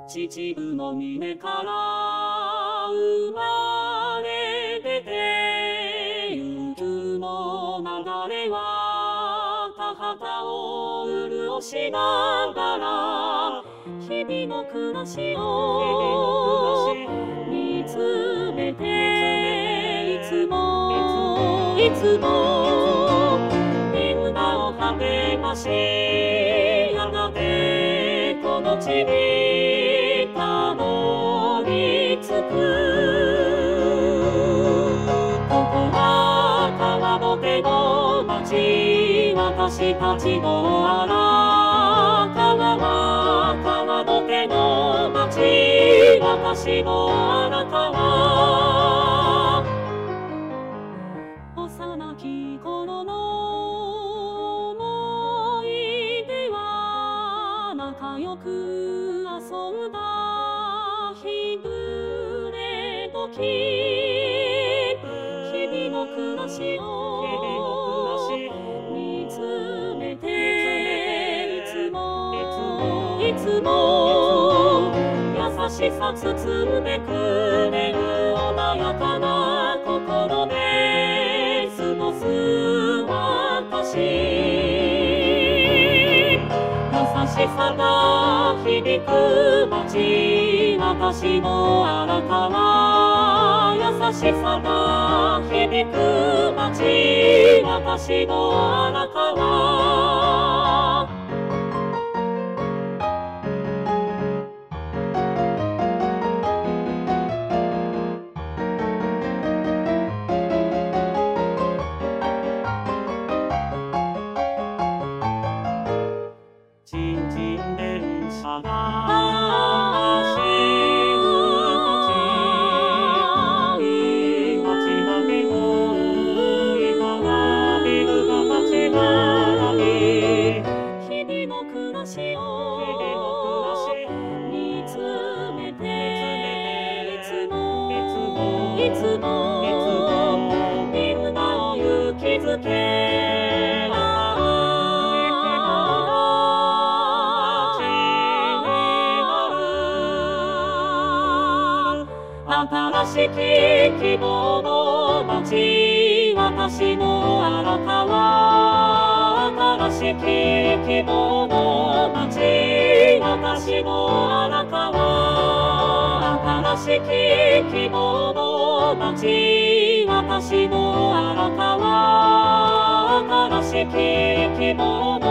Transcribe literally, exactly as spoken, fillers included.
秩父の峰から生まれ出てゆくの流れは田畑を潤しながら日々の暮らしを見つめていつもいつもみんなを励ましやがてこの地にたどり着く。ここは川本の町、私たちの荒川は川本の町、私の荒川。幼き頃の思い出は仲良く遊んだ日暮れ時、日々の暮らしを見つめていつもいつも優しさ包んでくれる穏やかな心で過ごす私、優しさが響く街、私の荒川。優しさが響く街、私の荒川。新人電車が走る街並みを今はビルが立ち並び、日々の暮らしを見つめていつもいつもみんなを勇気づけ新しき希望の街、私の荒川。新しき希望の街、私の荒川。新しき希望の街、私の荒川。新しき希望の